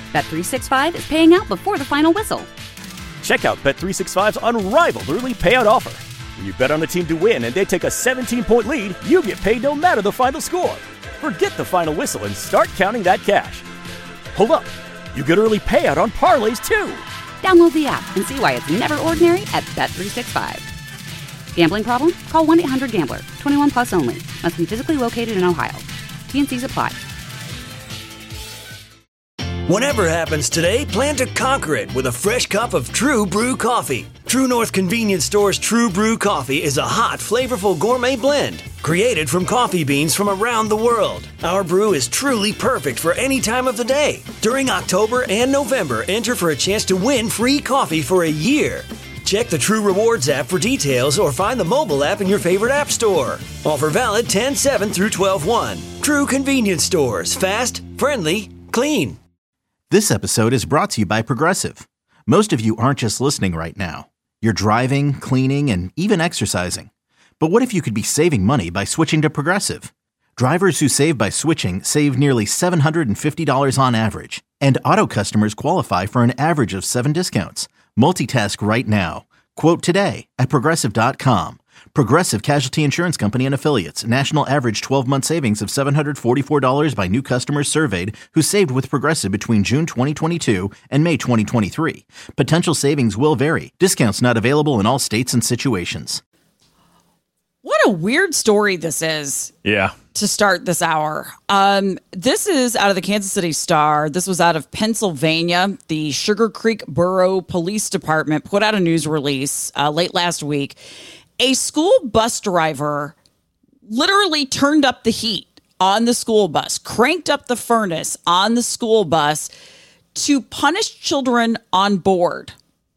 Bet365 is paying out before the final whistle. Check out Bet365's unrivaled early payout offer. When you bet on a team to win and they take a 17-point lead, you get paid no matter the final score. Forget the final whistle and start counting that cash. Hold up. You get early payout on parlays, too. Download the app and see why it's never ordinary at Bet365. Gambling problem? Call 1-800-GAMBLER. 21 plus only. Must be physically located in Ohio. T&Cs apply. Whatever happens today, plan to conquer it with a fresh cup of True Brew coffee. True North Convenience Store's True Brew coffee is a hot, flavorful gourmet blend created from coffee beans from around the world. Our brew is truly perfect for any time of the day. During October and November, enter for a chance to win free coffee for a year. Check the True Rewards app for details or find the mobile app in your favorite app store. Offer valid 10/7 through 12/1. True Convenience Stores. Fast, friendly, clean. This episode is brought to you by Progressive. Most of you aren't just listening right now. You're driving, cleaning, and even exercising. But what if you could be saving money by switching to Progressive? Drivers who save by switching save nearly $750 on average. And auto customers qualify for an average of 7 discounts. Multitask right now. Quote today at Progressive.com. Progressive Casualty Insurance Company and Affiliates. National average 12-month savings of $744 by new customers surveyed who saved with Progressive between June 2022 and May 2023. Potential savings will vary. Discounts not available in all states and situations. What a weird story this is. Yeah. To start this hour. This is out of the Kansas City Star. This was out of Pennsylvania. The Sugar Creek Borough Police Department put out a news release late last week. A school bus driver literally turned up the heat on the school bus, cranked up the furnace on the school bus to punish children on board.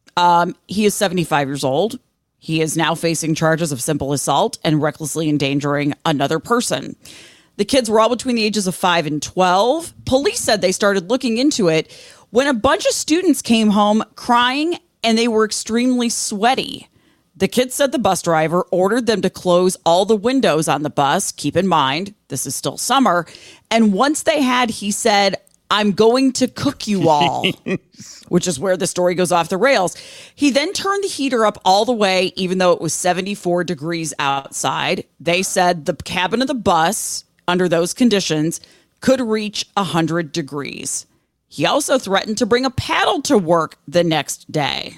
He is 75 years old. He is now facing charges of simple assault and recklessly endangering another person. The kids were all between the ages of 5 and 12. Police said they started looking into it when a bunch of students came home crying and they were extremely sweaty. The kids said the bus driver ordered them to close all the windows on the bus. Keep in mind, this is still summer. And once they had, he said, "I'm going to cook you all," which is where the story goes off the rails. He then turned the heater up all the way, even though it was 74 degrees outside. They said the cabin of the bus, under those conditions, could reach 100 degrees. He also threatened to bring a paddle to work the next day.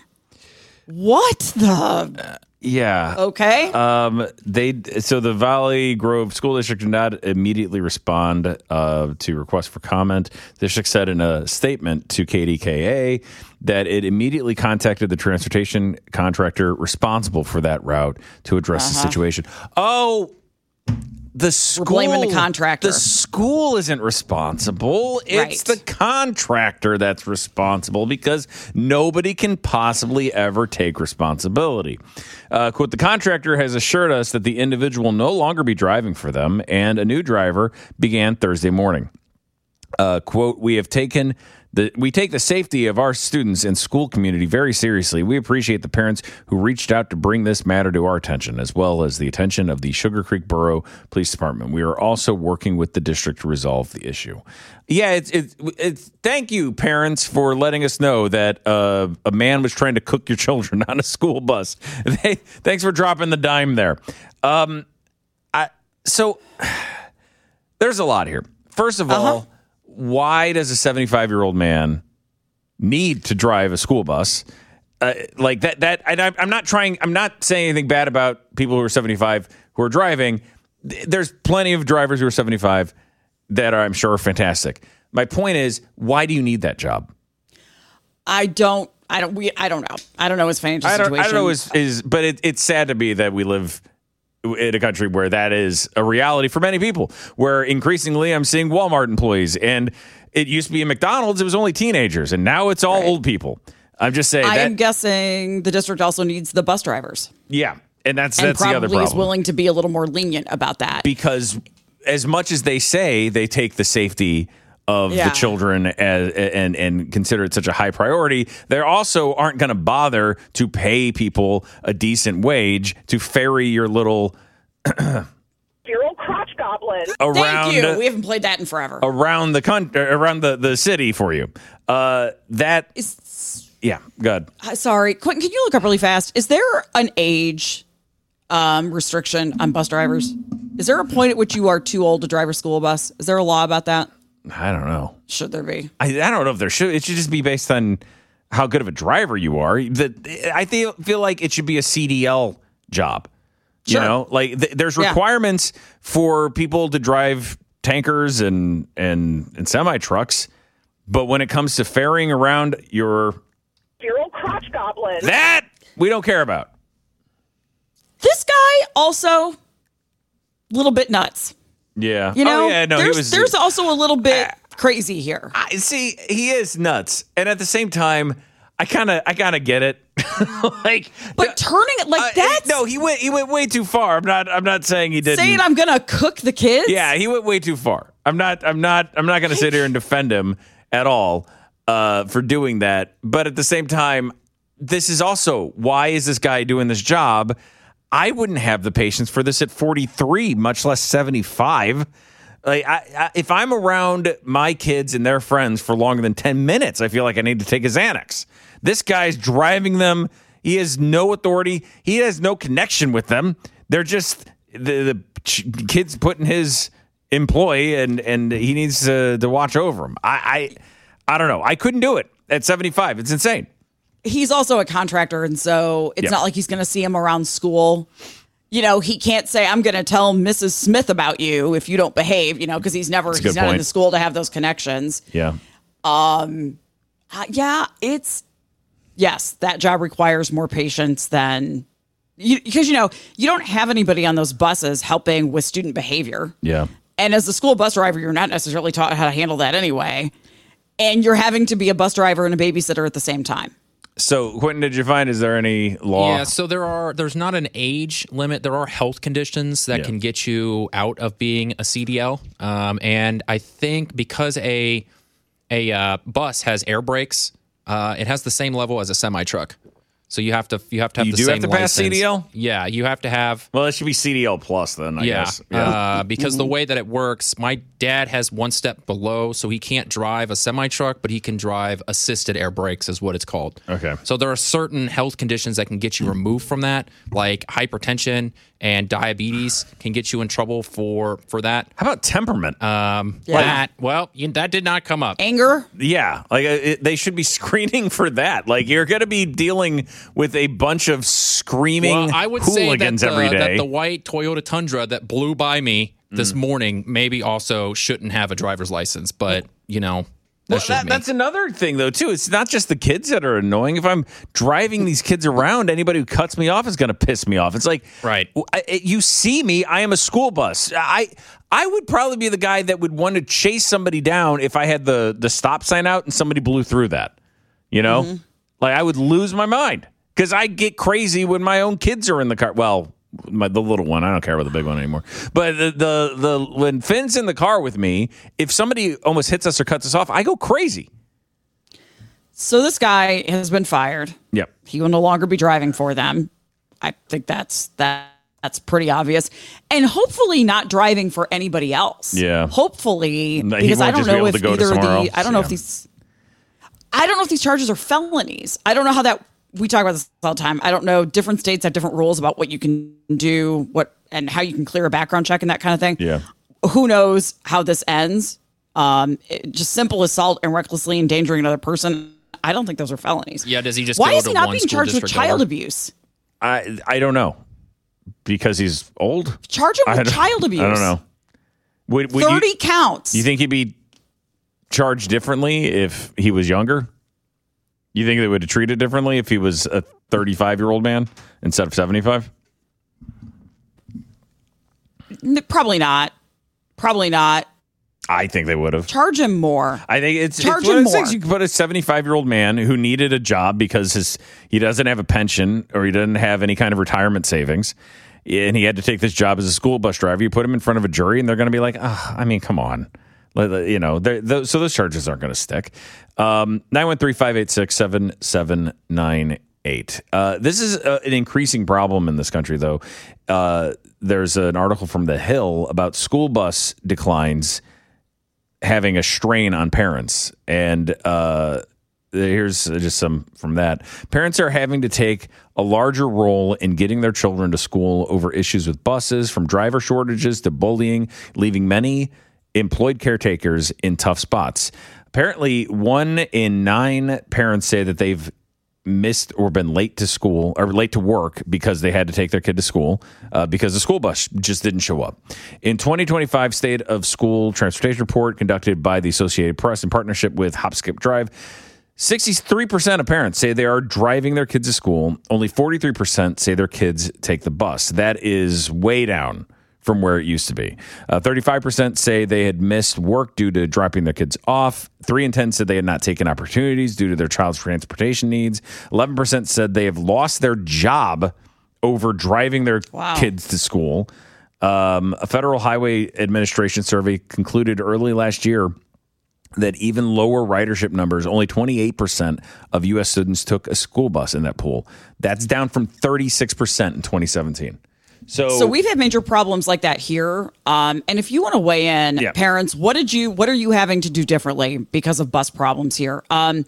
What the? Yeah. Okay. So the Valley Grove School District did not immediately respond to requests for comment. The district said in a statement to KDKA that it immediately contacted the transportation contractor responsible for that route to address the situation. Oh, the school. We're blaming the contractor. The school isn't responsible. It's the contractor that's responsible because nobody can possibly ever take responsibility. Quote, the contractor has assured us that the individual will no longer be driving for them, and a new driver began Thursday morning. Quote, we take the safety of our students and school community very seriously. We appreciate the parents who reached out to bring this matter to our attention, as well as the attention of the Sugar Creek Borough Police Department. We are also working with the district to resolve the issue. Yeah, it's thank you, parents, for letting us know that a man was trying to cook your children on a school bus. Thanks for dropping the dime there. So there's a lot here. First of all, why does a 75-year-old man need to drive a school bus like that? And I'm not saying anything bad about people who are 75 who are driving. There's plenty of drivers who are 75 that I'm sure are fantastic. My point is, why do you need that job? I don't know. I don't know his financial situation. I don't know but it's sad to me that we live in a country where that is a reality for many people, where increasingly I'm seeing Walmart employees, and it used to be a McDonald's, it was only teenagers, and now it's all old people. I'm just saying I am guessing the district also needs the bus drivers. Yeah, and that's the other problem. Probably is willing to be a little more lenient about that. Because as much as they say they take the safety of the children and consider it such a high priority, they also aren't going to bother to pay people a decent wage to ferry your little your old crotch gobbler Goblin. Thank you. We haven't played that in forever. Around the country, around the city for you. That is, yeah, good. Sorry, Quentin, can you look up really fast? Is there an age restriction on bus drivers? Is there a point at which you are too old to drive a school bus? Is there a law about that? I don't know. Should there be? I don't know if there should. It should just be based on how good of a driver you are. I feel like it should be a CDL job. Sure. You know, like there's requirements for people to drive tankers and semi trucks, but when it comes to ferrying around your Feral crotch goblin. that we don't care about. This guy also a little bit nuts. Yeah. You know, there's also a little bit crazy here. See, he is nuts, and at the same time, I kind of get it. But turning it like that? No, he went way too far. I'm not saying he didn't. Saying I'm gonna cook the kids? Yeah, he went way too far. I'm not gonna sit here and defend him at all for doing that. But at the same time, this is also, why is this guy doing this job? I wouldn't have the patience for this at 43, much less 75. Like, if I'm around my kids and their friends for longer than 10 minutes, I feel like I need to take a Xanax. This guy's driving them. He has no authority. He has no connection with them. They're just the kids put in his employ, and he needs to watch over them. I don't know. I couldn't do it at 75. It's insane. He's also a contractor, and so it's not like he's going to see him around school. You know, he can't say, I'm going to tell Mrs. Smith about you if you don't behave, you know, because he's not in the school to have those connections. Yeah. Yes, that job requires more patience than, because, you don't have anybody on those buses helping with student behavior. Yeah. And as a school bus driver, you're not necessarily taught how to handle that anyway. And you're having to be a bus driver and a babysitter at the same time. So, Quentin, did you find, is there any law? Yeah, so there's not an age limit. There are health conditions that can get you out of being a CDL. And I think because a bus has air brakes, it has the same level as a semi-truck. So you have to have the same license. You do have to pass CDL? Yeah, you have to have. Well, it should be CDL plus then, I guess. Yeah, because the way that it works, my dad has one step below, so he can't drive a semi-truck, but he can drive assisted air brakes is what it's called. Okay. So there are certain health conditions that can get you removed from that, like hypertension and diabetes can get you in trouble for that. How about temperament? That did not come up. Anger? Yeah, they should be screening for that. Like, you're going to be dealing with a bunch of screaming I would say hooligans every day. That the white Toyota Tundra that blew by me this morning maybe also shouldn't have a driver's license, but that's another thing though too. It's not just the kids that are annoying. If I'm driving these kids around, anybody who cuts me off is going to piss me off. It's like, right? You see me, I am a school bus. I would probably be the guy that would want to chase somebody down if I had the stop sign out and somebody blew through that. You know, like I would lose my mind because I get crazy when my own kids are in the car. Well, the little one, I don't care about the big one anymore. But the when Finn's in the car with me, if somebody almost hits us or cuts us off, I go crazy. So this guy has been fired. Yep. He will no longer be driving for them. I think that's pretty obvious. And hopefully not driving for anybody else. Yeah. Hopefully, because I don't know if I don't know if these charges are felonies. I don't know how that. We talk about this all the time. I don't know. Different states have different rules about what you can do, and how you can clear a background check and that kind of thing. Yeah. Who knows how this ends? Just simple assault and recklessly endangering another person. I don't think those are felonies. Yeah. Does he just? Why go is to he not one being charged with child over? abuse? I don't know, because he's old. Charge him with child abuse. I don't know. Would 30 counts. You think he'd be charged differently if he was younger? You think they would have treated differently if he was a 35-year-old man instead of 75? Probably not. I think they would have. Charge him more. I think it's one of those things. You can put a 75-year-old man who needed a job because he doesn't have a pension or he doesn't have any kind of retirement savings, and he had to take this job as a school bus driver. You put him in front of a jury, and they're going to be like, come on. You know, so those charges aren't going to stick. 913-586-7798. This is an increasing problem in this country, though. there's an article from The Hill about school bus declines having a strain on parents. And here's just some from that. Parents are having to take a larger role in getting their children to school over issues with buses, from driver shortages to bullying, leaving many employed caretakers in tough spots. Apparently, 1 in 9 parents say that they've missed or been late to school or late to work because they had to take their kid to school because the school bus just didn't show up. In 2025 State of School Transportation Report conducted by the Associated Press in partnership with Hop Skip Drive, 63% of parents say they are driving their kids to school. Only 43% say their kids take the bus. That is way down from where it used to be. 35% say they had missed work due to dropping their kids off. 3 in 10 said they had not taken opportunities due to their child's transportation needs. 11% said they have lost their job over driving their kids to school. A Federal Highway Administration survey concluded early last year that even lower ridership numbers, only 28% of U.S. students took a school bus in that pool. That's down from 36% in 2017. So we've had major problems like that here. And if you want to weigh in, parents, what are you having to do differently because of bus problems here?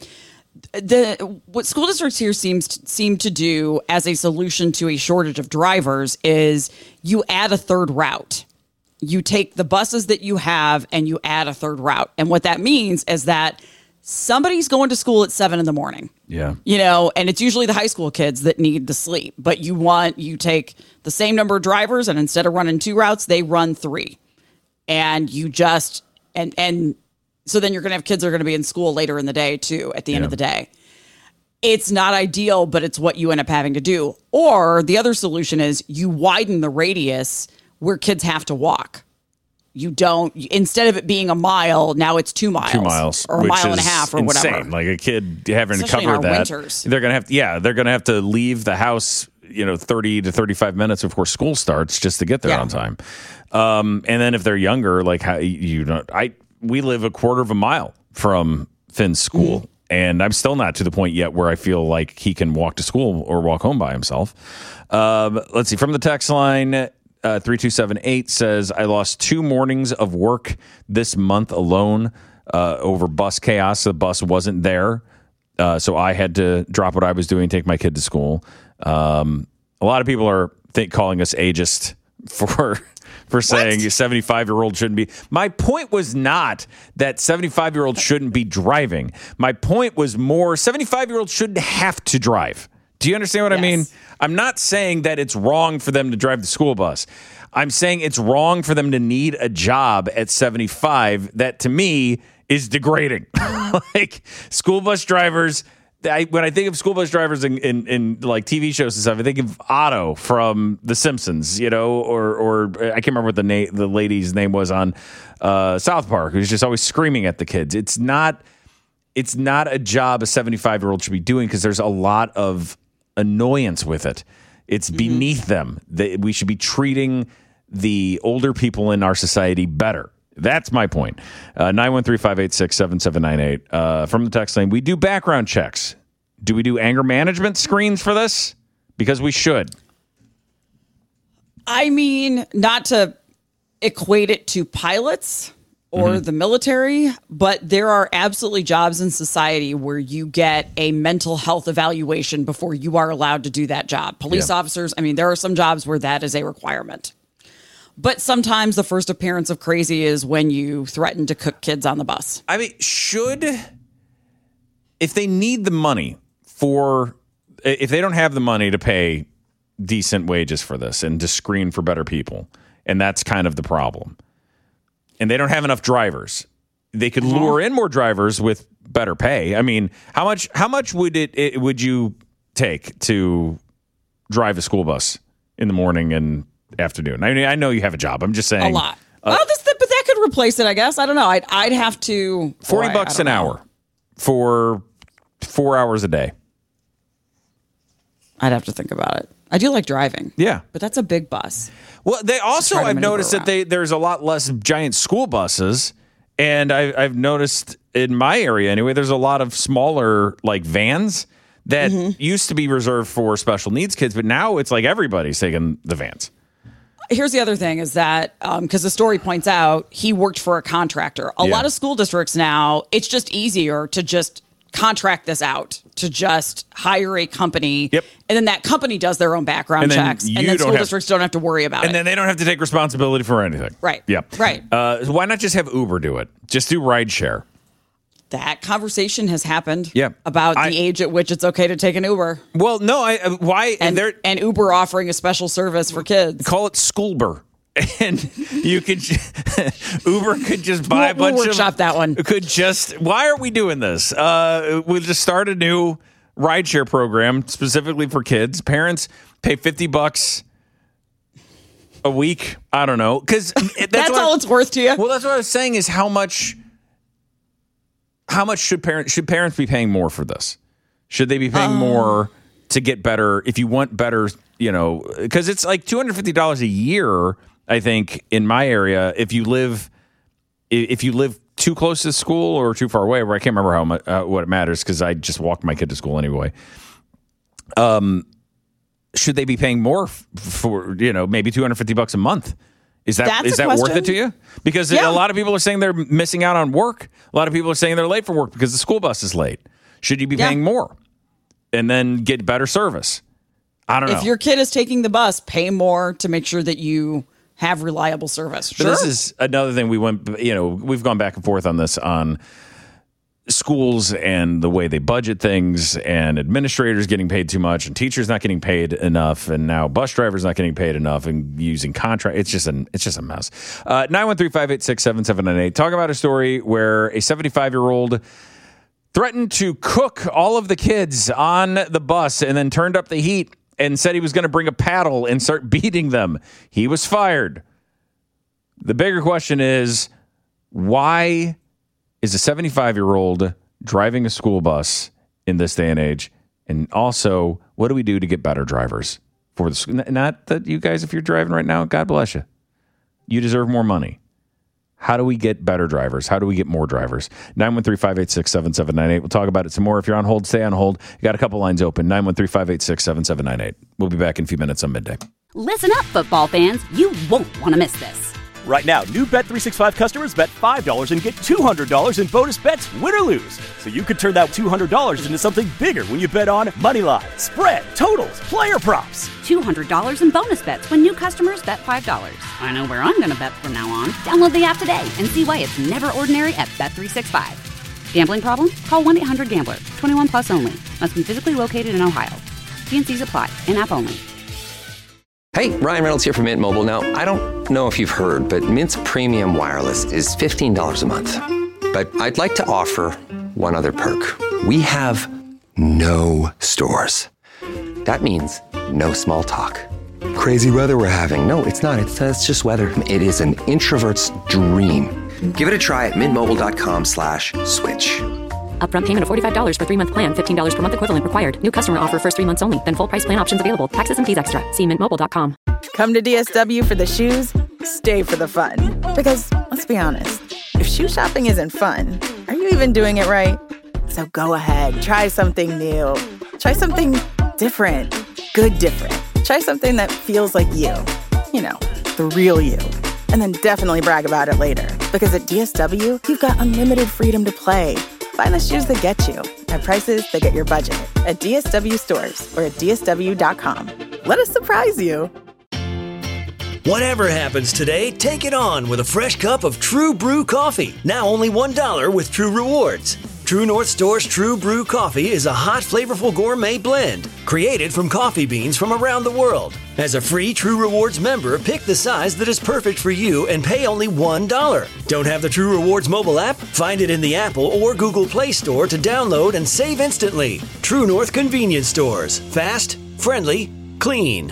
What school districts here seem to do as a solution to a shortage of drivers is you add a third route. You take the buses that you have and you add a third route. And what that means is that somebody's going to school at 7 a.m. Yeah. And it's usually the high school kids that need the sleep, but you take the same number of drivers and instead of running 2 routes, they run 3. And you just, and so then you're going to have kids that are going to be in school later in the day too, at the end of the day. It's not ideal, but it's what you end up having to do. Or the other solution is you widen the radius where kids have to walk. You don't, instead of it being a mile, now it's 2 miles. 2 miles. Or a mile and a half or insane. Whatever. Like a kid having Especially to cover in our that. Winters. They're going to have to leave the house, 30 to 35 minutes before school starts just to get there on time. And then if they're younger, like we live a quarter of a mile from Finn's school. Mm-hmm. And I'm still not to the point yet where I feel like he can walk to school or walk home by himself. Let's see. From the text line, 3278 says, I lost 2 mornings of work this month alone over bus chaos. The bus wasn't there. So I had to drop what I was doing, take my kid to school. A lot of people are calling us ageist for saying 75-year-old shouldn't be. My point was not that 75-year-olds shouldn't be driving. My point was more 75-year-olds shouldn't have to drive. Do you understand what I mean? I'm not saying that it's wrong for them to drive the school bus. I'm saying it's wrong for them to need a job at 75. That, to me, is degrading. Like, school bus drivers, when I think of school bus drivers in like TV shows and stuff, I think of Otto from The Simpsons, or I can't remember what the lady's name was on South Park, who's just always screaming at the kids. It's not a job a 75-year-old should be doing because there's a lot of annoyance with it. It's beneath them. We should be treating the older people in our society better. That's my point. 913-586-7798. From the text line, we do background checks. Do we do anger management screens for this? Because we should. I mean, not to equate it to pilots or the military, but there are absolutely jobs in society where you get a mental health evaluation before you are allowed to do that job. Police officers, I mean, there are some jobs where that is a requirement. But sometimes the first appearance of crazy is when you threaten to cook kids on the bus. I mean, if they need the money if they don't have the money to pay decent wages for this and to screen for better people, and that's kind of the problem, and they don't have enough drivers, they could lure in more drivers with better pay. I mean, how much would you take to drive a school bus in the morning and afternoon? I mean, I know you have a job. I'm just saying a lot. But that could replace it, I guess. I don't know. I'd have to $40 an hour for 4 hours a day. I'd have to think about it. I do like driving. Yeah. But that's a big bus. Well, they also, I've noticed that there's a lot less giant school buses. And I've noticed in my area anyway, there's a lot of smaller like vans that used to be reserved for special needs kids. But now it's like everybody's taking the vans. here's the other thing is that, because the story points out, he worked for a contractor. A lot of school districts now, it's just easier to just contract this out, to just hire a company. Yep. And then that company does their own background checks. And then school districts don't have to worry about it. And then they don't have to take responsibility for anything. Right. Yeah. Right. Why not just have Uber do it? Just do rideshare. That conversation has happened about the age at which it's okay to take an Uber. Well, no, why? And Uber offering a special service for kids. Call it Schoolber. And you could Uber could just buy a bunch we'll workshop that one. Why are we doing this? We'll just start a new rideshare program specifically for kids. Parents pay $50 a week. I don't know, because that's all it's worth to you. Well, that's what I was saying. Is how much should parents be paying more for this? Should they be paying more to get better? If you want better, because it's like $250 a year. I think in my area, if you live too close to school or too far away, where I can't remember how much what it matters because I just walked my kid to school anyway. Should they be paying more for maybe $250 a month? Is that worth it to you? Because a lot of people are saying they're missing out on work. A lot of people are saying they're late for work because the school bus is late. Should you be paying more and then get better service? I don't know. If your kid is taking the bus, pay more to make sure that you have reliable service. But this is another thing we've gone back and forth on this, on schools and the way they budget things, and administrators getting paid too much and teachers not getting paid enough, and now bus drivers not getting paid enough and using contract. It's just a mess. 913-586-7798. Talk about a story where a 75-year-old threatened to cook all of the kids on the bus and then turned up the heat and said he was going to bring a paddle and start beating them. He was fired. The bigger question is, why is a 75-year-old driving a school bus in this day and age? And also, what do we do to get better drivers for the school? Not that you guys, if you're driving right now, God bless you. You deserve more money. How do we get better drivers? How do we get more drivers? 913-586-7798. We'll talk about it some more. If you're on hold, stay on hold. You got a couple lines open. 913-586-7798. We'll be back in a few minutes on Midday. Listen up, football fans. You won't want to miss this. Right now, new Bet365 customers bet $5 and get $200 in bonus bets, win or lose. So you could turn that $200 into something bigger when you bet on money line, spread, totals, player props. $200 in bonus bets when new customers bet $5. I know where I'm going to bet from now on. Download the app today and see why it's never ordinary at Bet365. Gambling problem? Call 1-800-GAMBLER. 21 plus only. Must be physically located in Ohio. T&Cs apply. In-app only. Hey, Ryan Reynolds here from Mint Mobile. Now, I don't know if you've heard, but Mint's premium wireless is $15 a month. But I'd like to offer one other perk. We have no stores. That means no small talk. Crazy weather we're having. No, it's not. It's just weather. It is an introvert's dream. Give it a try at mintmobile.com/switch. Upfront payment of $45 for 3-month plan. $15 per month equivalent required. New customer offer first 3 months only. Then full price plan options available. Taxes and fees extra. See mintmobile.com. Come to DSW for the shoes, stay for the fun. Because, let's be honest, if shoe shopping isn't fun, are you even doing it right? So go ahead, try something new. Try something different. Good different. Try something that feels like you. You know, the real you. And then definitely brag about it later. Because at DSW, you've got unlimited freedom to play. Find the shoes that get you at prices that get your budget at DSW stores or at DSW.com. Let us surprise you. Whatever happens today, take it on with a fresh cup of True Brew coffee. Now only $1 with True Rewards. True North Store's True Brew coffee is a hot, flavorful gourmet blend created from coffee beans from around the world. As a free True Rewards member, pick the size that is perfect for you and pay only $1. Don't have the True Rewards mobile app? Find it in the Apple or Google Play Store to download and save instantly. True North Convenience Stores. Fast, friendly, clean.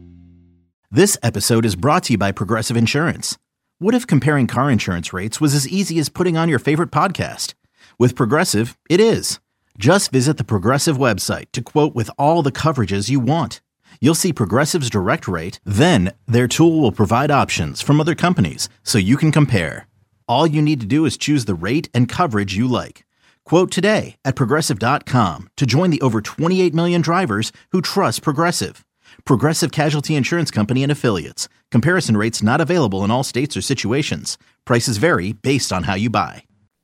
This episode is brought to you by Progressive Insurance. What if comparing car insurance rates was as easy as putting on your favorite podcast? With Progressive, it is. Just visit the Progressive website to quote with all the coverages you want. You'll see Progressive's direct rate, then their tool will provide options from other companies so you can compare. All you need to do is choose the rate and coverage you like. Quote today at Progressive.com to join the over 28 million drivers who trust Progressive. Progressive Casualty Insurance Company and Affiliates. Comparison rates not available in all states or situations. Prices vary based on how you buy.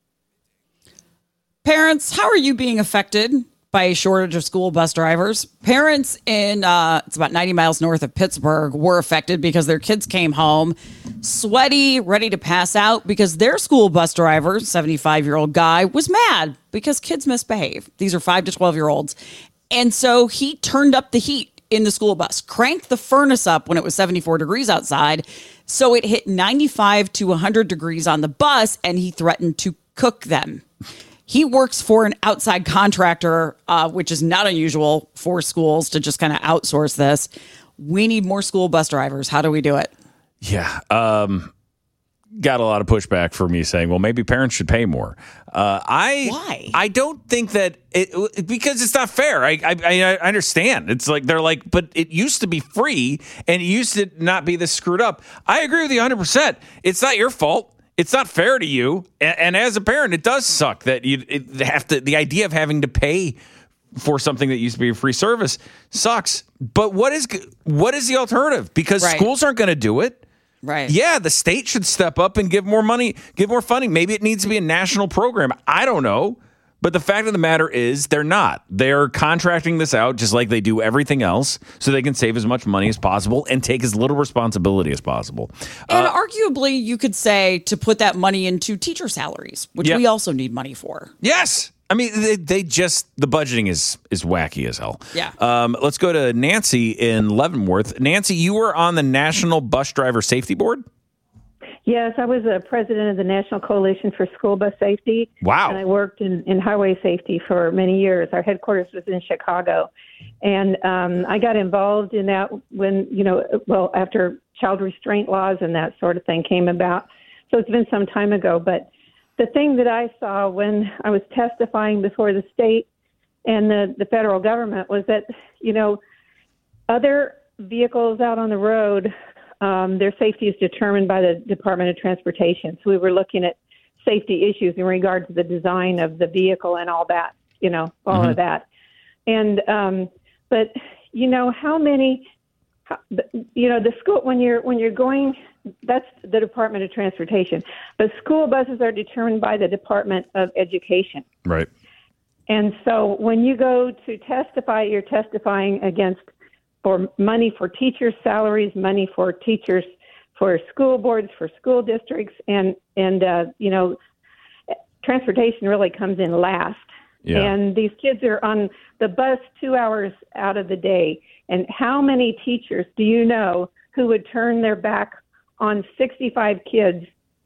Parents, how are you being affected by a shortage of school bus drivers? Parents in, it's about 90 miles north of Pittsburgh, were affected because their kids came home sweaty, ready to pass out because their school bus driver, 75-year-old guy, was mad because kids misbehave. These are 5 to 12-year-olds. And so he turned up the heat in the school bus, cranked the furnace up when it was 74 degrees outside. So it hit 95 to 100 degrees on the bus, and he threatened to cook them. He works for an outside contractor, which is not unusual for schools to just kind of outsource this. We need more school bus drivers. How do we do it? Yeah. Got a lot of pushback for me saying, well, maybe parents should pay more. Why? I don't think that because it's not fair. I understand. It's like they're like, but it used to be free and it used to not be this screwed up. I agree with you 100%. It's not your fault. It's not fair to you. And as a parent, it does suck that the idea of having to pay for something that used to be a free service sucks. But what is the alternative? Because schools aren't going to do it. Right. Yeah, the state should step up and give more money, give more funding. Maybe it needs to be a national program. I don't know. But the fact of the matter is they're not. They're contracting this out just like they do everything else so they can save as much money as possible and take as little responsibility as possible. And arguably, you could say to put that money into teacher salaries, which we also need money for. Yes. I mean, the budgeting is wacky as hell. Yeah. Let's go to Nancy in Leavenworth. Nancy, you were on the National Bus Driver Safety Board? Yes, I was a president of the National Coalition for School Bus Safety. Wow. And I worked in highway safety for many years. Our headquarters was in Chicago. And I got involved in that when, after child restraint laws and that sort of thing came about. So it's been some time ago. But the thing that I saw when I was testifying before the state and the federal government was that, other vehicles out on the road, their safety is determined by the Department of Transportation. So we were looking at safety issues in regard to the design of the vehicle and all that, all of that. And, but how many, the school, when you're going, that's the Department of Transportation, but school buses are determined by the Department of Education. Right. And so when you go to testify, you're testifying against for money for teachers' salaries, money for teachers, for school boards, for school districts, and transportation really comes in last. Yeah. And these kids are on the bus 2 hours out of the day. And how many teachers do you know who would turn their back on 65 kids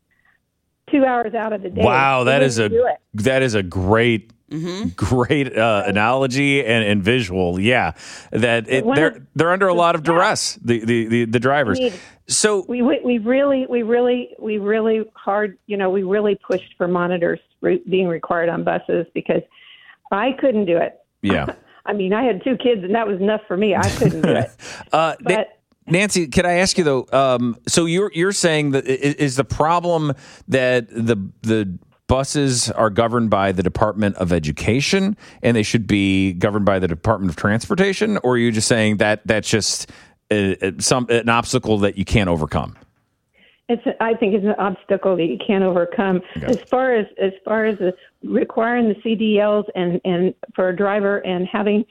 2 hours out of the day? Wow, that is a great. Great analogy and visual. Yeah, that they're under a lot of duress. The drivers. So we really hard. We really pushed for monitors being required on buses because I couldn't do it. Yeah. I mean, I had 2 kids and that was enough for me. I couldn't do it. But Nancy, can I ask you though? So you're saying that is the problem that the buses are governed by the Department of Education and they should be governed by the Department of Transportation, or are you just saying that that's just an obstacle that you can't overcome? I think it's an obstacle that you can't overcome. Okay. As far as requiring the CDLs and for a driver and having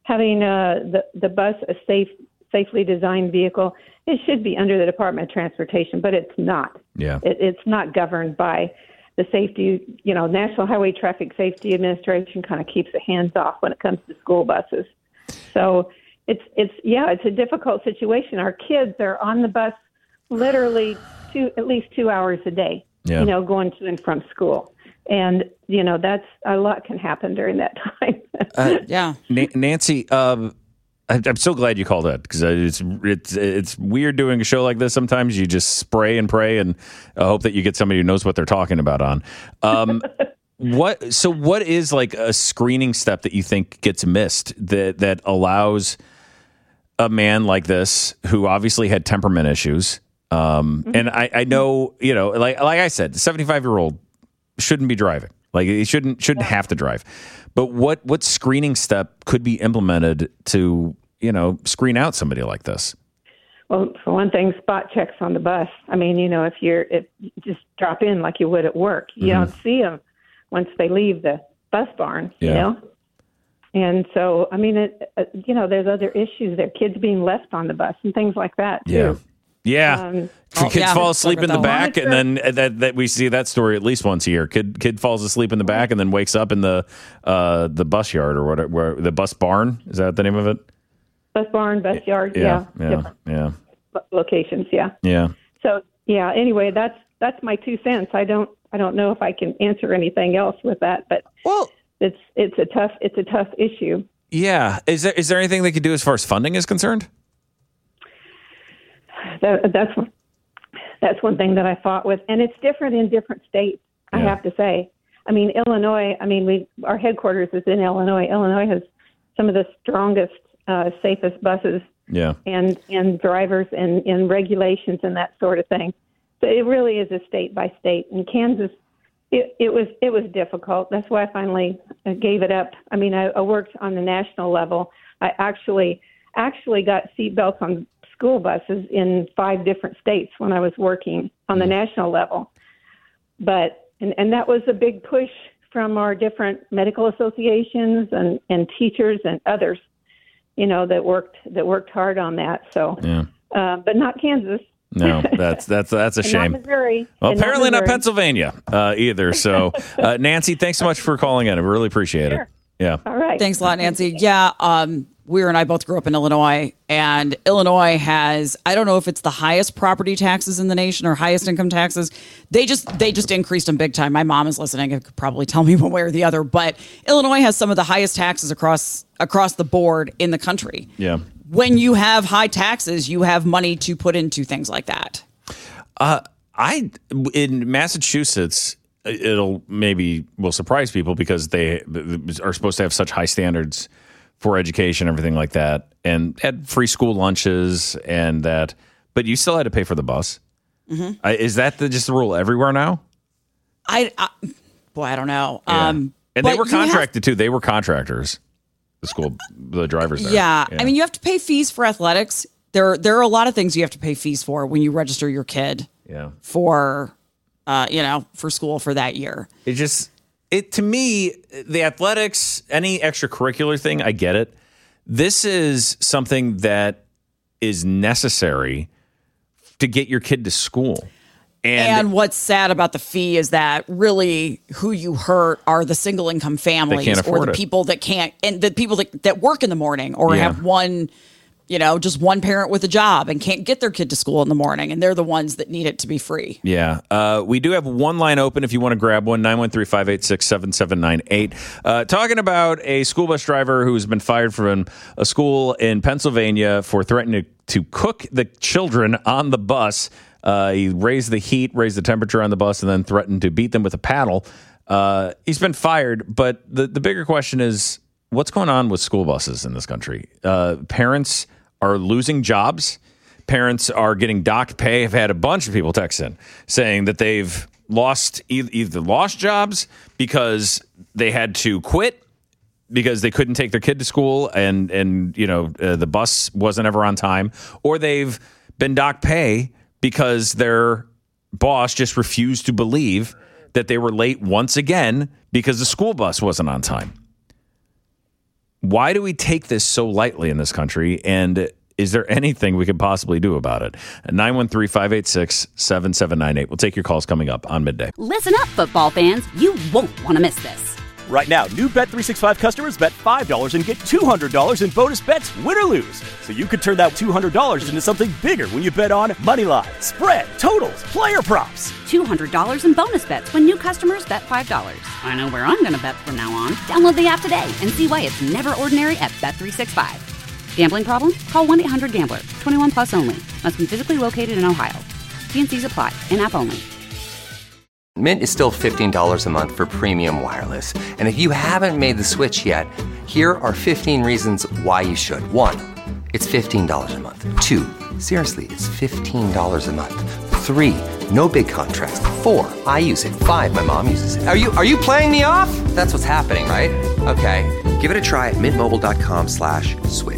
the bus a safely designed vehicle, it should be under the Department of Transportation, but it's not. Yeah, it's not governed by the safety, National Highway Traffic Safety Administration kind of keeps the hands off when it comes to school buses. So it's a difficult situation. Our kids are on the bus literally at least 2 hours a day, going to and from school. And, that's a lot can happen during that time. Yeah. Nancy, I'm so glad you called that because it's weird doing a show like this. Sometimes you just spray and pray and hope that you get somebody who knows what they're talking about on. What is like a screening step that you think gets missed that allows a man like this who obviously had temperament issues? And I know, like I said, the 75-year-old shouldn't be driving. Like he shouldn't have to drive. But what screening step could be implemented to screen out somebody like this? Well, for one thing, spot checks on the bus. I mean, if you just drop in like you would at work, you don't see them once they leave the bus barn, And so, I mean, there's other issues there. Kids being left on the bus and things like that, too. Yeah. Kids fall asleep in the back, and then that we see that story at least once a year. Kid falls asleep in the back and then wakes up in the bus yard or whatever, where the bus barn. Is that the name of it? Bus barn, bus yard, yeah. Locations, yeah. Yeah. So, anyway, that's my 2 cents. I don't know if I can answer anything else with that, but it's a tough issue. Yeah. Is there anything they could do as far as funding is concerned? That's one thing that I fought with, and it's different in different states. I have to say. I mean, Illinois. I mean, our headquarters is in Illinois. Illinois has some of the strongest, safest buses. Yeah. And drivers and regulations and that sort of thing. So it really is a state by state. In Kansas, it was difficult. That's why I finally gave it up. I mean, I worked on the national level. I actually got seatbelts on school buses in 5 different states when I was working on the national level. But and that was a big push from our different medical associations and teachers and others, that worked hard on that. So, but not Kansas. No, that's a shame. Not Missouri. Well, apparently not Pennsylvania either. So, Nancy, thanks so much for calling in. I really appreciate it. Yeah. All right. Thanks a lot, Nancy. Yeah. Weir and I both grew up in Illinois, and Illinois has, I don't know if it's the highest property taxes in the nation or highest income taxes. They just increased them big time. My mom is listening and could probably tell me one way or the other, but Illinois has some of the highest taxes across the board in the country. Yeah. When you have high taxes, you have money to put into things like that. In Massachusetts, will surprise people because they are supposed to have such high standards for education, everything like that, and had free school lunches and that, but you still had to pay for the bus. Mm-hmm. Is that just the rule everywhere now? I don't know. Yeah. And they were contracted too. They were contractors. The drivers there. Yeah. I mean, you have to pay fees for athletics. There are a lot of things you have to pay fees for when you register your kid. Yeah. For, for school for that year. To me, the athletics, any extracurricular thing, I get it. This is something that is necessary to get your kid to school. And what's sad about the fee is that really who you hurt are the single income families or the people that can't, and the people that work in the morning or have one, just one parent with a job and can't get their kid to school in the morning. And they're the ones that need it to be free. Yeah. We do have one line open if you want to grab one, 913-586-7798. Talking about a school bus driver who's been fired from a school in Pennsylvania for threatening to cook the children on the bus. He raised the temperature on the bus, and then threatened to beat them with a paddle. He's been fired, but the bigger question is, what's going on with school buses in this country? Parents are losing jobs. Parents are getting docked pay. I've had a bunch of people text in saying that they've either lost jobs because they had to quit because they couldn't take their kid to school and the bus wasn't ever on time, or they've been docked pay because their boss just refused to believe that they were late once again because the school bus wasn't on time. Why do we take this so lightly in this country? And is there anything we could possibly do about it? 913-586-7798. We'll take your calls coming up on Midday. Listen up, football fans. You won't want to miss this. Right now, new Bet365 customers bet $5 and get $200 in bonus bets, win or lose. So you could turn that $200 into something bigger when you bet on money line, spread, totals, player props. $200 in bonus bets when new customers bet $5. I know where I'm going to bet from now on. Download the app today and see why it's never ordinary at Bet365. Gambling problem? Call 1-800-GAMBLER. 21 plus only. Must be physically located in Ohio. T&Cs apply. In-app only. Mint is still $15 a month for premium wireless. And if you haven't made the switch yet, here are 15 reasons why you should. 1, it's $15 a month. 2, seriously, it's $15 a month. 3, no big contrast. 4, I use it. 5, my mom uses it. Are you playing me off? That's what's happening, right? Okay, give it a try at mintmobile.com/switch.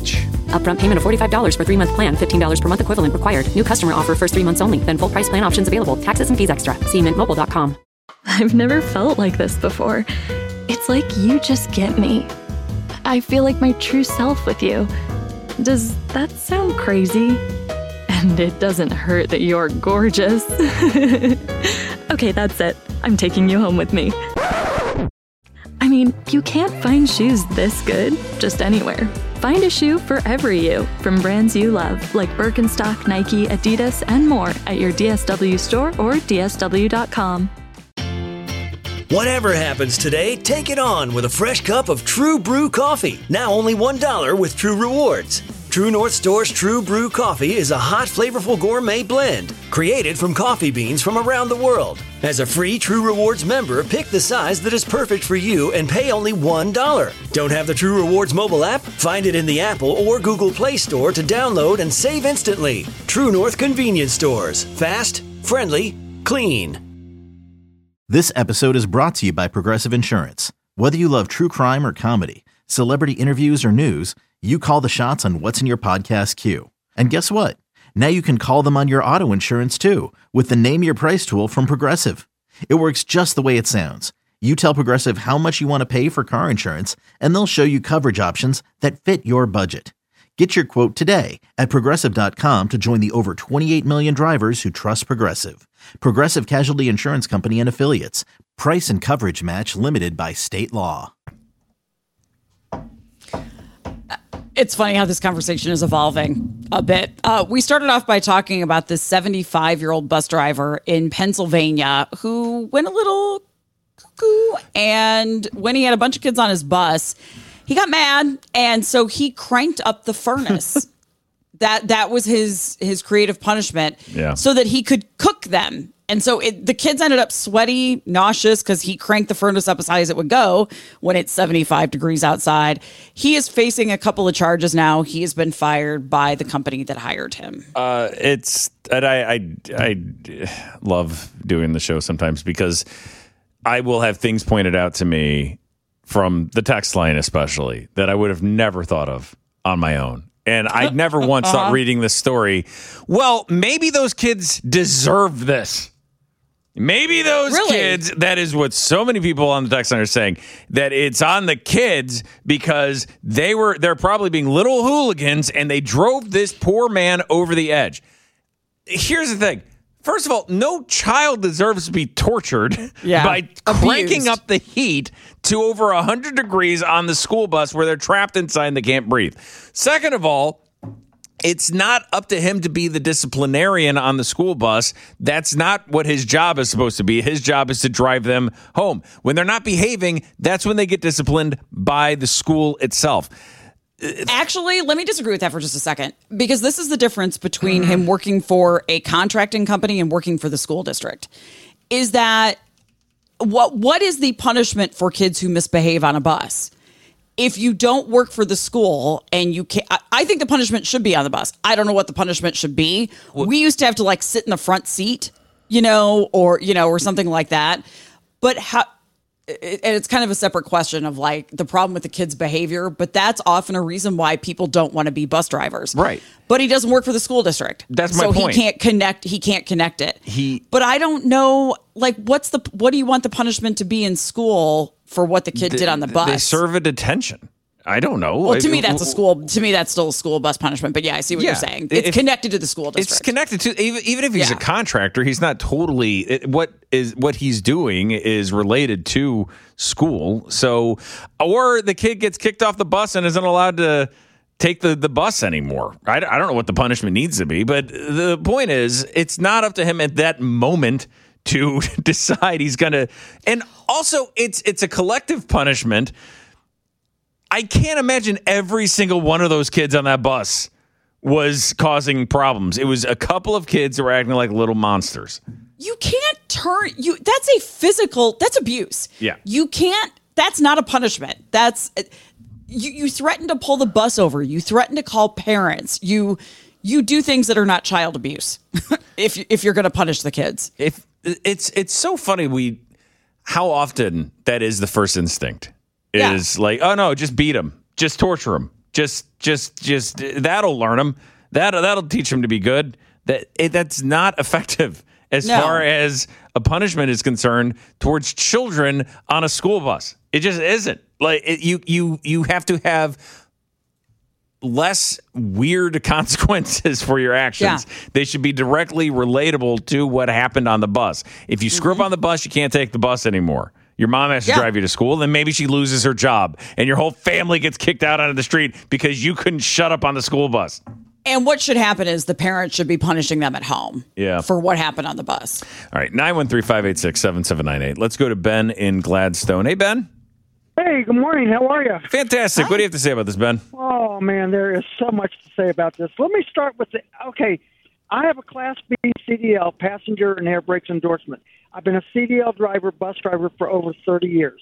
Upfront payment of $45 for 3-month plan. $15 per month equivalent required. New customer offer first 3 months only. Then full price plan options available. Taxes and fees extra. See mintmobile.com. I've never felt like this before. It's like you just get me. I feel like my true self with you. Does that sound crazy? And it doesn't hurt that you're gorgeous. Okay, that's it. I'm taking you home with me. I mean, you can't find shoes this good just anywhere. Find a shoe for every you from brands you love, like Birkenstock, Nike, Adidas, and more at your DSW store or DSW.com. Whatever happens today, take it on with a fresh cup of True Brew coffee. Now only $1 with True Rewards. True North Store's True Brew coffee is a hot, flavorful gourmet blend created from coffee beans from around the world. As a free True Rewards member, pick the size that is perfect for you and pay only $1. Don't have the True Rewards mobile app? Find it in the Apple or Google Play Store to download and save instantly. True North Convenience Stores. Fast, friendly, clean. This episode is brought to you by Progressive Insurance. Whether you love true crime or comedy, celebrity interviews or news, you call the shots on what's in your podcast queue. And guess what? Now you can call them on your auto insurance too with the Name Your Price tool from Progressive. It works just the way it sounds. You tell Progressive how much you want to pay for car insurance, and they'll show you coverage options that fit your budget. Get your quote today at Progressive.com to join the over 28 million drivers who trust Progressive. Progressive Casualty Insurance Company and Affiliates. Price and coverage match limited by state law. It's funny how this conversation is evolving a bit. We started off by talking about this 75-year-old bus driver in Pennsylvania who went a little cuckoo, and when he had a bunch of kids on his bus, he got mad, and so he cranked up the furnace. That was his creative punishment, so that he could cook them. And so the kids ended up sweaty, nauseous, because he cranked the furnace up as high as it would go when it's 75 degrees outside. He is facing a couple of charges now. He has been fired by the company that hired him. I love doing the show sometimes because I will have things pointed out to me from the text line especially that I would have never thought of on my own. And I never once thought reading this story, well, maybe those kids deserve this. Maybe those kids, that is what so many people on the text line are saying, that it's on the kids because they're probably being little hooligans and they drove this poor man over the edge. Here's the thing. First of all, no child deserves to be tortured by cranking up the heat to over 100 degrees on the school bus where they're trapped inside and they can't breathe. Second of all, it's not up to him to be the disciplinarian on the school bus. That's not what his job is supposed to be. His job is to drive them home. When they're not behaving, that's when they get disciplined by the school itself. Actually, let me disagree with that for just a second, because this is the difference between him working for a contracting company and working for the school district. Is that what is the punishment for kids who misbehave on a bus? If you don't work for the school and you can't, I think the punishment should be on the bus. I don't know what the punishment should be. We used to have to sit in the front seat, or something like that. But how? And it's kind of a separate question of the problem with the kids' behavior, but that's often a reason why people don't want to be bus drivers. Right. But he doesn't work for the school district. That's my point. So he can't connect it. But I don't know, what do you want the punishment to be in school for what the kid did on the bus? They serve a detention. I don't know. Well, to me, that's still a school bus punishment. But yeah, I see what you're saying. It's connected to the school district. It's connected to, even if he's a contractor, he's not totally, what he's doing is related to school. So, or the kid gets kicked off the bus and isn't allowed to take the bus anymore. I don't know what the punishment needs to be, but the point is, it's not up to him at that moment to decide he's going to, and also it's a collective punishment. I can't imagine every single one of those kids on that bus was causing problems. It was a couple of kids that were acting like little monsters. You can't that's abuse. Yeah. You can't, that's not a punishment. That's, you threaten to pull the bus over. You threaten to call parents. You do things that are not child abuse if you're going to punish the kids. If it's so funny how often that is the first instinct. Is oh no, just beat him, just torture him, Just that'll learn them. That'll teach them to be good. That's not effective as far as a punishment is concerned towards children on a school bus. It just isn't. Like you have to have less weird consequences for your actions. Yeah. They should be directly relatable to what happened on the bus. If you screw up on the bus, you can't take the bus anymore. Your mom has to drive you to school, then maybe she loses her job, and your whole family gets kicked out onto the street because you couldn't shut up on the school bus. And what should happen is the parents should be punishing them at home for what happened on the bus. All right, 913-586-7798. Let's go to Ben in Gladstone. Hey, Ben. Hey, good morning. How are you? Fantastic. Hi. What do you have to say about this, Ben? Oh, man, there is so much to say about this. Let me start with I have a Class B CDL, passenger and air brakes endorsement. I've been a CDL driver, bus driver for over 30 years.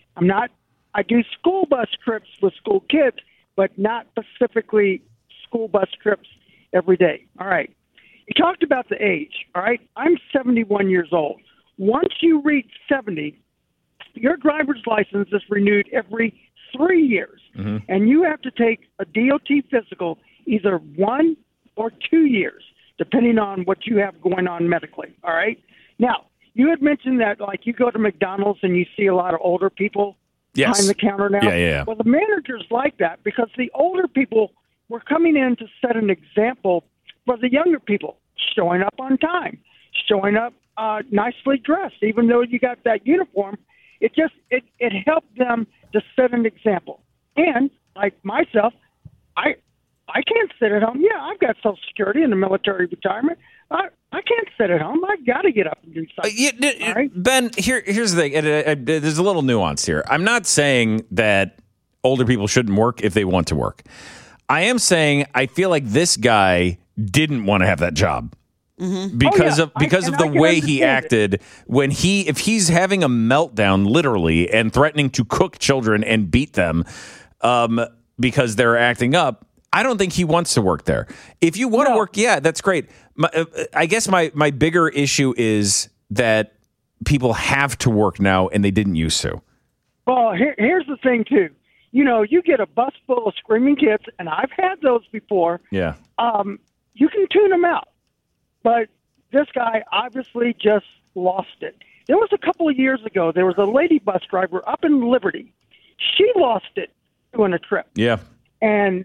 I do school bus trips with school kids, but not specifically school bus trips every day. All right. You talked about the age. All right. I'm 71 years old. Once you reach 70, your driver's license is renewed every 3 years, and you have to take a DOT physical either 1 or 2 years, depending on what you have going on medically. All right. Now, you had mentioned that, like, you go to McDonald's and you see a lot of older people behind the counter now. Yeah. Well, the managers like that because the older people were coming in to set an example for the younger people, showing up on time, showing up nicely dressed, even though you got that uniform. It helped them to set an example. And like myself, I can't sit at home. Yeah, I've got Social Security and a military retirement. I can't sit at home. I got to get up and do something. Right? Ben, here's the thing. There's a little nuance here. I'm not saying that older people shouldn't work if they want to work. I am saying I feel like this guy didn't want to have that job. Because of the way he acted if he's having a meltdown literally and threatening to cook children and beat them because they're acting up, I don't think he wants to work there. If you want to work, that's great. I guess my bigger issue is that people have to work now and they didn't used to. Well, here's the thing too. You get a bus full of screaming kids, and I've had those before. Yeah. You can tune them out. But this guy obviously just lost it. There was a couple of years ago, there was a lady bus driver up in Liberty. She lost it doing a trip. Yeah. And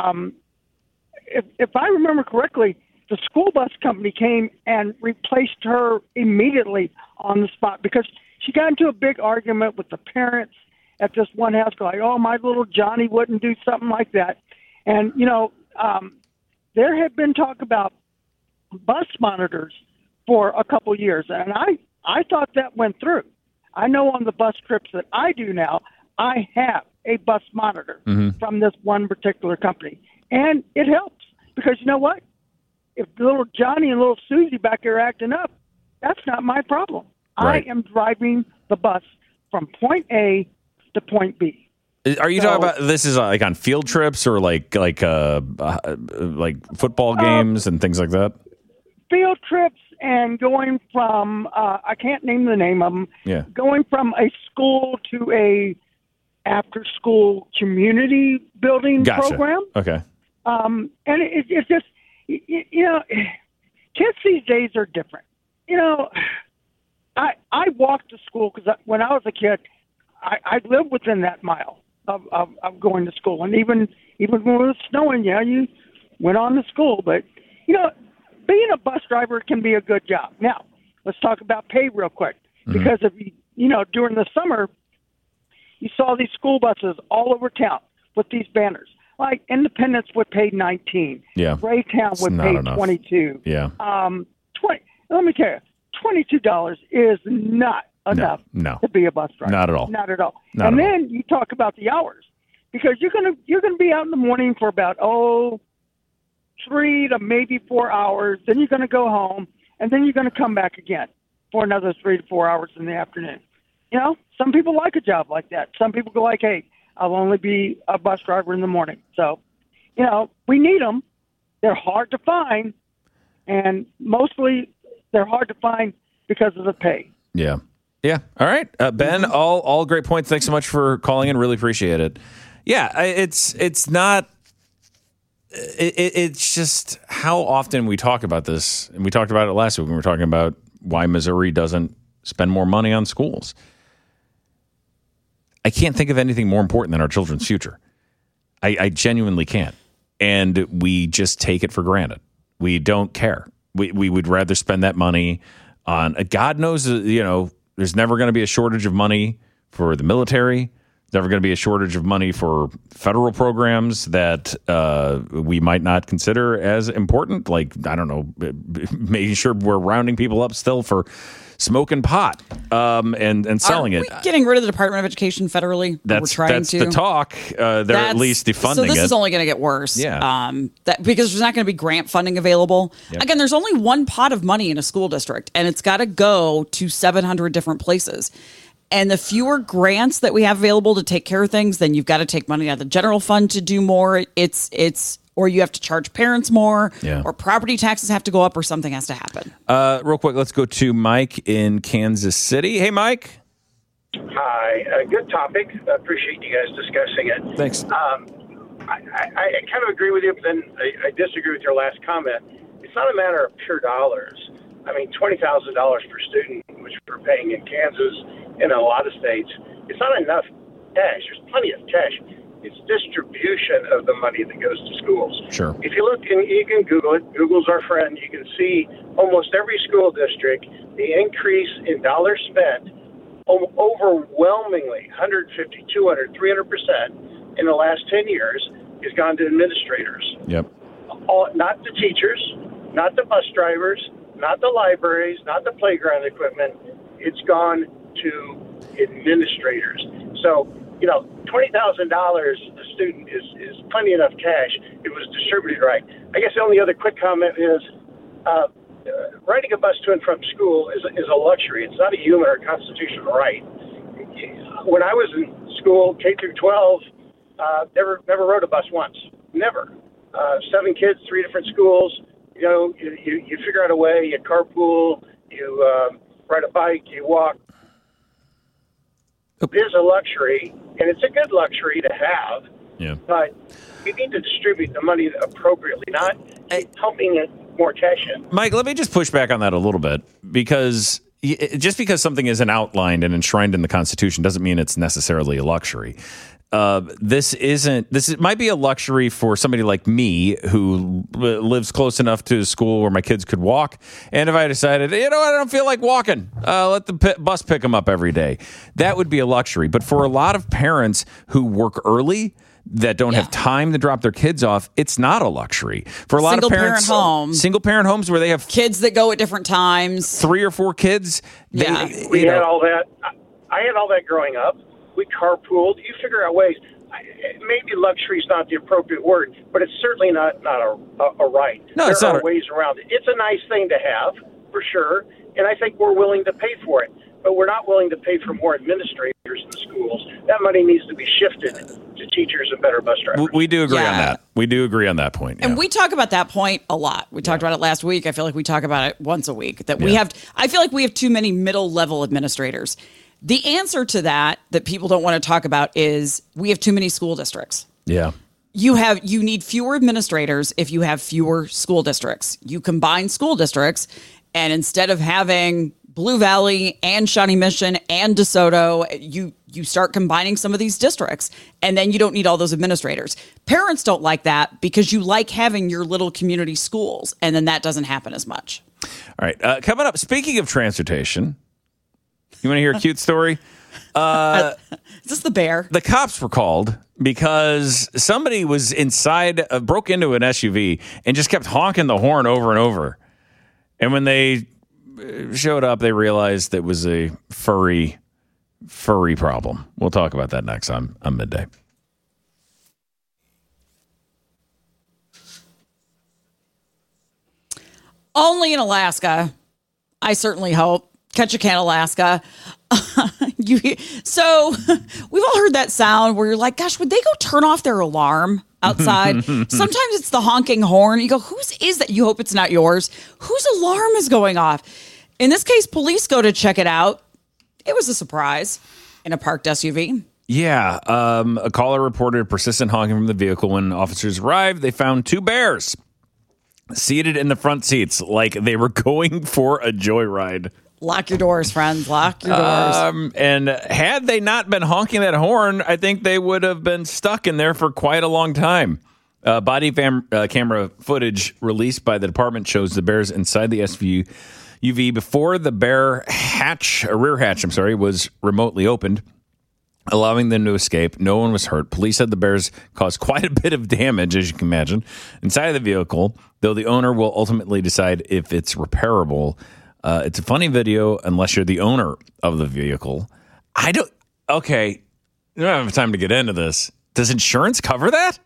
if I remember correctly, the school bus company came and replaced her immediately on the spot because she got into a big argument with the parents at this one house, like, oh, my little Johnny wouldn't do something like that. And, there had been talk about bus monitors for a couple years, and I thought that went through. I know on the bus trips that I do now, I have a bus monitor from this one particular company, and it helps because you know what? If little Johnny and little Susie back there acting up, that's not my problem. Right. I am driving the bus from point A to point B. Are you talking about this is like on field trips or like football games and things like that? Field trips and going from I can't name the name of them. Yeah. Going from a school to a after school community building program. Okay. And it's just kids these days are different. I walked to school because when I was a kid, I lived within that mile of going to school, and even when it was snowing, you went on to school. But being a bus driver can be a good job. Now, let's talk about pay real quick, because if during the summer, you saw these school buses all over town with these banners. Like Independence would pay $19. Yeah. Raytown would pay $22. Yeah. Let me tell you, $22 is not enough to be a bus driver. Not at all. Not at all. Then you talk about the hours, because you're gonna be out in the morning for about 3 to maybe 4 hours. Then you're gonna go home, and then you're gonna come back again for another 3 to 4 hours in the afternoon. Some people like a job like that. Some people go like, hey, I'll only be a bus driver in the morning. So, we need them. They're hard to find, and mostly they're hard to find because of the pay. Yeah. Yeah. All right. Ben, all great points. Thanks so much for calling in. Really appreciate it. Yeah, it's not. It's just how often we talk about this, and we talked about it last week when we were talking about why Missouri doesn't spend more money on schools. I can't think of anything more important than our children's future. I genuinely can't. And we just take it for granted. We don't care. We would rather spend that money on, God knows, there's never going to be a shortage of money for the military. There's never going to be a shortage of money for federal programs that we might not consider as important. Like, I don't know, making sure we're rounding people up still for smoking pot and selling it. Getting rid of the Department of Education federally? That's the talk. They're at least defunding it. So this is only going to get worse. Yeah. Because there's not going to be grant funding available. Yep. Again, there's only one pot of money in a school district, and it's got to go to 700 different places. And the fewer grants that we have available to take care of things, then you've got to take money out of the general fund to do more. Or you have to charge parents more, or property taxes have to go up, or something has to happen. Real quick, let's go to Mike in Kansas City. Hey, Mike. Hi. Good topic. I appreciate you guys discussing it. Thanks. I kind of agree with you, but then I disagree with your last comment. It's not a matter of pure dollars. I mean, $20,000 per student, which we're paying in Kansas and in a lot of states, it's not enough cash. There's plenty of cash. It's distribution of the money that goes to schools. Sure. If you look, and you can Google it, Google's our friend, you can see almost every school district, the increase in dollars spent overwhelmingly, 150, 200, 300% in the last 10 years has gone to administrators. Yep. Not the teachers, not the bus drivers, not the libraries, not the playground equipment. It's gone to administrators. So, $20,000 a student is plenty enough cash. It was distributed right. I guess the only other quick comment is riding a bus to and from school is a luxury. It's not a human or constitutional right. When I was in school, K through 12, never rode a bus once. Never. 7 kids, 3 different schools. You figure out a way. You carpool. You ride a bike. You walk. It is a luxury, and it's a good luxury to have. Yeah. But you need to distribute the money appropriately, not pumping it more cash in. Mike, let me just push back on that a little bit, because just because something isn't outlined and enshrined in the Constitution doesn't mean it's necessarily a luxury. This might be a luxury for somebody like me who lives close enough to school where my kids could walk. And if I decided, I don't feel like walking, let the bus pick them up every day. That would be a luxury. But for a lot of parents who work early, that don't have time to drop their kids off, it's not a luxury. For a lot of parents, single parent homes where they have kids that go at different times, 3 or 4 kids. We had all that. I had all that growing up. We carpooled. You figure out ways. Maybe luxury is not the appropriate word, but it's certainly not a right. No, there are ways around it. It's a nice thing to have, for sure, and I think we're willing to pay for it. But we're not willing to pay for more administrators in the schools. That money needs to be shifted to teachers and better bus drivers. We do agree on that. We do agree on that point. And we talk about that point a lot. We talked about it last week. I feel like we talk about it once a week. I feel like we have too many middle-level administrators. The answer to that people don't want to talk about is we have too many school districts. Yeah. You need fewer administrators if you have fewer school districts. You combine school districts, and instead of having Blue Valley and Shawnee Mission and DeSoto, you start combining some of these districts, and then you don't need all those administrators. Parents don't like that because you like having your little community schools, and then that doesn't happen as much. All right. Coming up, speaking of transportation, you want to hear a cute story? Is this the bear? The cops were called because somebody was broke into an SUV and just kept honking the horn over and over. And when they showed up, they realized it was a furry problem. We'll talk about that next on Midday. Only in Alaska, I certainly hope. Ketchikan, Alaska. So we've all heard that sound where you're like, gosh, would they go turn off their alarm outside? Sometimes it's the honking horn. You go, whose is that? You hope it's not yours. Whose alarm is going off? In this case, police go to check it out. It was a surprise in a parked SUV. Yeah. A caller reported persistent honking from the vehicle. When officers arrived, they found 2 bears seated in the front seats like they were going for a joyride. Lock your doors, friends. Lock your doors. And had they not been honking that horn, I think they would have been stuck in there for quite a long time. Body camera footage released by the department shows the bears inside the SUV before the rear hatch, was remotely opened, allowing them to escape. No one was hurt. Police said the bears caused quite a bit of damage, as you can imagine, inside of the vehicle, though the owner will ultimately decide if it's repairable. It's a funny video unless you're the owner of the vehicle. We don't have time to get into this. Does insurance cover that?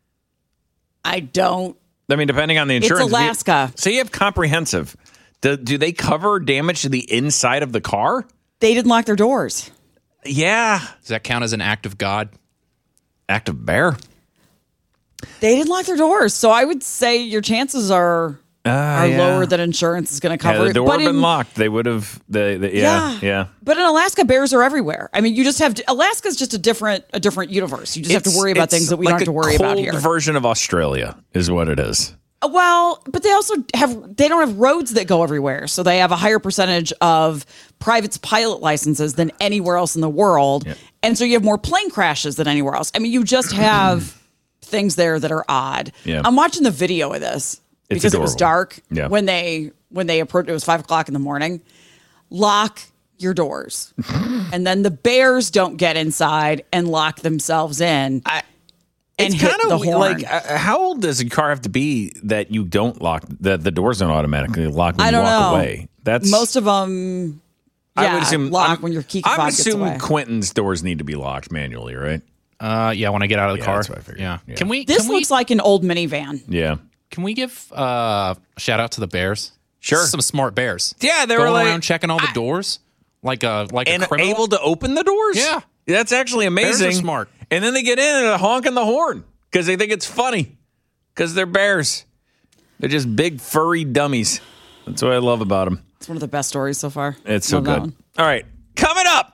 I don't. I mean, depending on the insurance. It's Alaska. So you have comprehensive. Do they cover damage to the inside of the car? They didn't lock their doors. Yeah. Does that count as an act of God? Act of bear? They didn't lock their doors. So I would say your chances are lower that insurance is going to cover Had it. the door been locked, they would have. Yeah. But in Alaska, bears are everywhere. I mean, you just have Alaska's just a different universe. You just have to worry about things that we don't have to worry about here. It's like a cold version of Australia is what it is. Well, but they also they don't have roads that go everywhere. So they have a higher percentage of private pilot licenses than anywhere else in the world. Yep. And so you have more plane crashes than anywhere else. I mean, you just have things there that are odd. Yeah. I'm watching the video of this because it was dark when they approached. It was 5:00 in the morning. Lock your doors. And then the bears don't get inside and lock themselves in. It's kind of like, how old does a car have to be that you don't lock, that the doors don't automatically lock when you walk away? That's most of them. I would assume lock when your key fob gets away. I'm assuming Quentin's doors need to be locked manually, right? Yeah, when I get out of the car. That's what I figured. Yeah. This looks like an old minivan. Yeah. Can we give a shout out to the bears? Sure. Some smart bears. Yeah, they were going around checking all the doors like a criminal. Able to open the doors? Yeah. That's actually amazing. Bears are smart. And then they get in and they're honking the horn because they think it's funny because they're bears. They're just big furry dummies. That's what I love about them. It's one of the best stories so far. It's so good. All right. Coming up,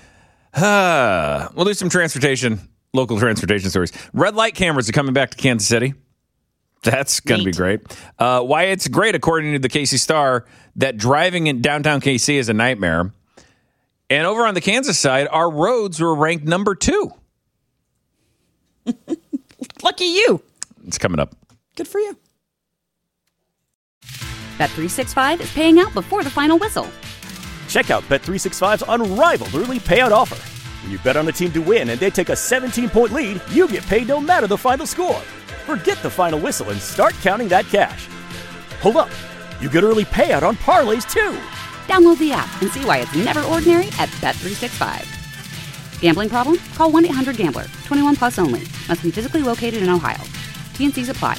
we'll do some local transportation stories. Red light cameras are coming back to Kansas City. That's going to be great. Why it's great, according to the KC Star, that driving in downtown KC is a nightmare. And over on the Kansas side, our roads were ranked number 2. Lucky you. It's coming up. Good for you. Bet365 is paying out before the final whistle. Check out Bet365's unrivaled early payout offer. When you bet on a team to win and they take a 17-point lead, you get paid no matter the final score. Forget the final whistle and start counting that cash. Hold up. You get early payout on parlays, too. Download the app and see why it's never ordinary at Bet365. Gambling problem? Call 1-800-GAMBLER. 21 plus only. Must be physically located in Ohio. T&Cs apply.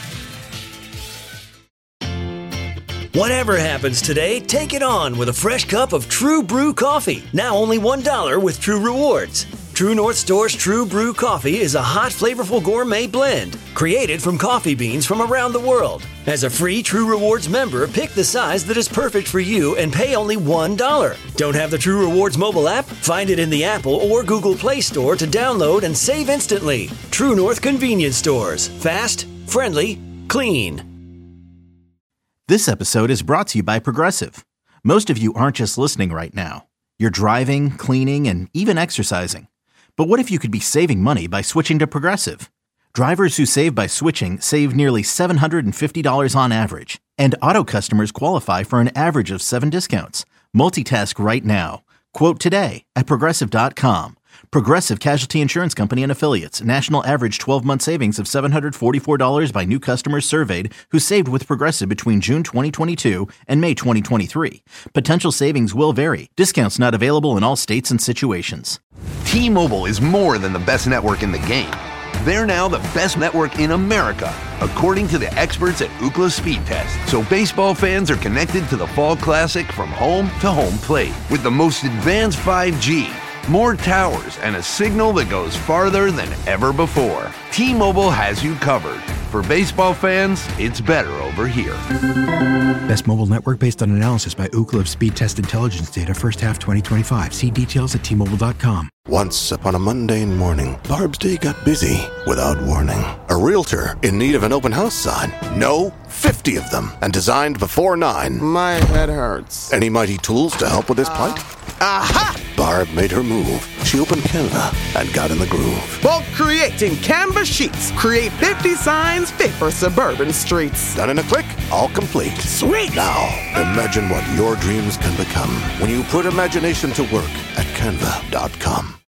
Whatever happens today, take it on with a fresh cup of True Brew coffee. Now only $1 with True Rewards. True North Store's True Brew coffee is a hot, flavorful gourmet blend created from coffee beans from around the world. As a free True Rewards member, pick the size that is perfect for you and pay only $1. Don't have the True Rewards mobile app? Find it in the Apple or Google Play Store to download and save instantly. True North Convenience Stores. Fast, friendly, clean. This episode is brought to you by Progressive. Most of you aren't just listening right now. You're driving, cleaning, and even exercising. But what if you could be saving money by switching to Progressive? Drivers who save by switching save nearly $750 on average. And auto customers qualify for an average of 7 discounts. Multitask right now. Quote today at Progressive.com. Progressive Casualty Insurance Company and Affiliates. National average 12-month savings of $744 by new customers surveyed who saved with Progressive between June 2022 and May 2023. Potential savings will vary. Discounts not available in all states and situations. T-Mobile is more than the best network in the game. They're now the best network in America, according to the experts at Ookla Speed Test. So baseball fans are connected to the Fall Classic from home to home plate. With the most advanced 5G, more towers, and a signal that goes farther than ever before. T-Mobile has you covered. For baseball fans, it's better over here. Best mobile network based on analysis by Ookla of speed test intelligence data first half 2025. See details at T-Mobile.com. Once upon a mundane morning, Barb's day got busy without warning. A realtor in need of an open house sign. No, 50 of them, and designed before 9. My head hurts. Any mighty tools to help with this plight? Aha! Barb made her move. She opened Canva and got in the groove. Bulk creating Canva sheets. Create 50 signs fit for suburban streets. Done in a click, all complete. Sweet! Now, imagine what your dreams can become when you put imagination to work at Canva.com.